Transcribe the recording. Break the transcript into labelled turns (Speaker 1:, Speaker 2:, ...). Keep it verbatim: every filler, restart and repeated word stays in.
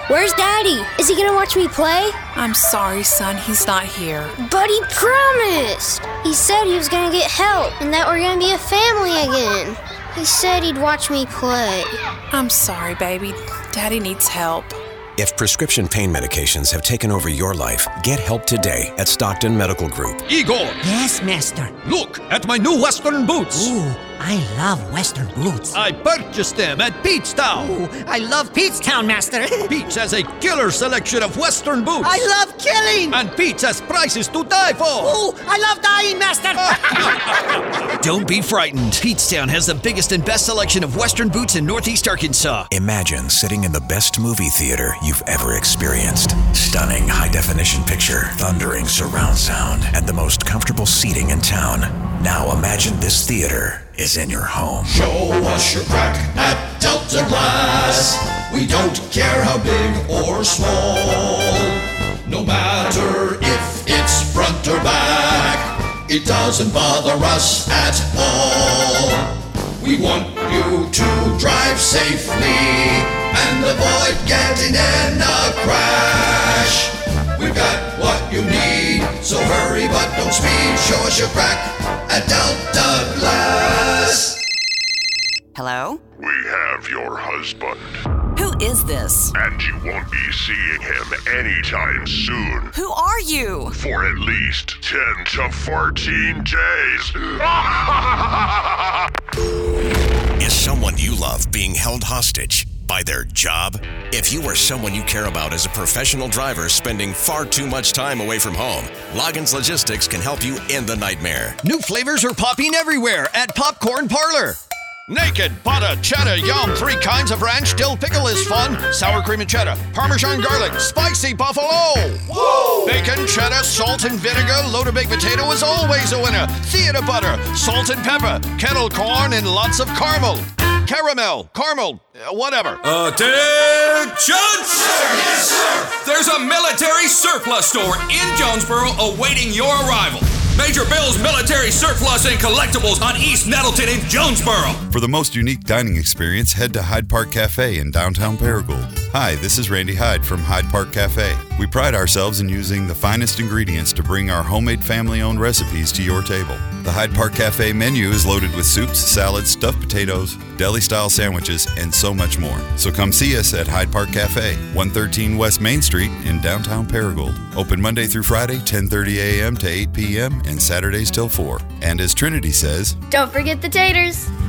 Speaker 1: Where's Daddy? Is he gonna watch me play?
Speaker 2: I'm sorry, son, he's not here.
Speaker 1: But he promised! He said he was gonna get help and that we're gonna be a family again. He said he'd watch me play.
Speaker 2: I'm sorry, baby. Daddy needs help.
Speaker 3: If prescription pain medications have taken over your life, get help today at Stockton Medical Group.
Speaker 4: Igor!
Speaker 5: Yes, master.
Speaker 4: Look at my new Western boots.
Speaker 5: Ooh, I love Western boots.
Speaker 4: I purchased them at Peachtown.
Speaker 5: Ooh, I love Peachtown, master.
Speaker 4: Peach has a killer selection of Western boots.
Speaker 5: I love killing.
Speaker 4: And Peach has prices to die for.
Speaker 5: Ooh, I love dying, master.
Speaker 6: Don't be frightened. Peachtown has the biggest and best selection of Western boots in Northeast Arkansas.
Speaker 3: Imagine sitting in the best movie theater you've ever experienced. Stunning high-definition picture, thundering surround sound, and the most comfortable seating in town. Now imagine this theater is in your home.
Speaker 7: Show us your crack at Delta Glass. We don't care how big or small. No matter if it's front or back, it doesn't bother us at all. We want you to drive safely and avoid getting in a crash. We've got what you need, so hurry but don't speed. Show us your crack at Delta Glass.
Speaker 8: Hello?
Speaker 9: We have your husband.
Speaker 8: Who is this?
Speaker 9: And you won't be seeing him anytime soon.
Speaker 8: Who are you?
Speaker 9: For at least ten to fourteen days.
Speaker 3: Is someone you love being held hostage by their job? If you or someone you care about is a professional driver spending far too much time away from home, Loggins Logistics can help you end the nightmare.
Speaker 6: New flavors are popping everywhere at Popcorn Parlor.
Speaker 4: Naked, butter, cheddar, yum, three kinds of ranch, dill pickle is fun, sour cream and cheddar, Parmesan garlic, spicy buffalo. Whoa! Bacon, cheddar, salt and vinegar, loaded baked potato is always a winner. Theater butter, salt and pepper, kettle corn, and lots of caramel. Caramel, caramel, uh, whatever.
Speaker 10: Attention!
Speaker 7: Sir, yes, sir!
Speaker 10: There's a military surplus store in Jonesboro awaiting your arrival. Major Bill's Military Surplus and Collectibles on East Nettleton in Jonesboro.
Speaker 11: For the most unique dining experience, head to Hyde Park Cafe in downtown Paragould. Hi, this is Randy Hyde from Hyde Park Cafe. We pride ourselves in using the finest ingredients to bring our homemade family-owned recipes to your table. The Hyde Park Cafe menu is loaded with soups, salads, stuffed potatoes, deli-style sandwiches, and so much more. So come see us at Hyde Park Cafe, one thirteen West Main Street in downtown Paragould. Open Monday through Friday, ten thirty a.m. to eight p.m. and Saturdays till four. And as Trinity says,
Speaker 1: don't forget the taters.